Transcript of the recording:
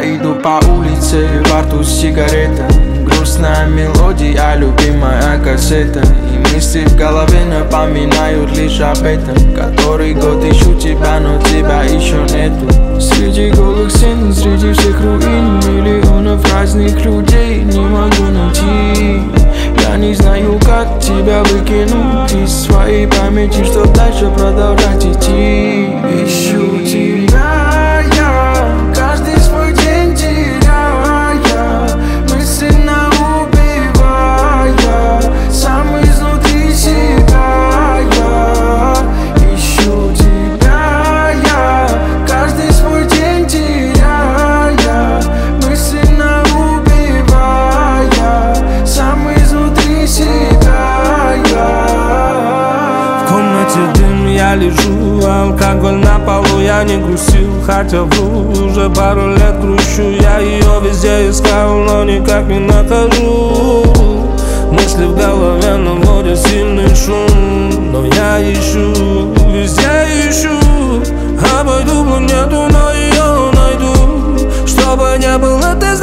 иду по улице, во рту сигарета, грустная мелодия, любимая кассета. И мысли в голове напоминают лишь об этом. Который год ищу тебя, но тебя еще нету. Среди голых стен, среди всех руин, миллионов разных людей не могу найти. Я не знаю, как тебя выкинуть из своей памяти, чтоб дальше продолжать идти. Ищу тебя я, каждый свой день теряя, мысленно убивая, сам изнутри себя я. Ищу тебя я, каждый свой день теряя, мысленно убивая, сам изнутри себя я. В комнате дым, я лежу, алкоголь на полу, я не грустил, хотя вру, уже пару лет грущу. Я ее везде искал, но никак не нахожу. Мысли в голове наводят сильный шум, но я ищу, везде ищу. Обойду планету, но ее найду, чтобы не было ты.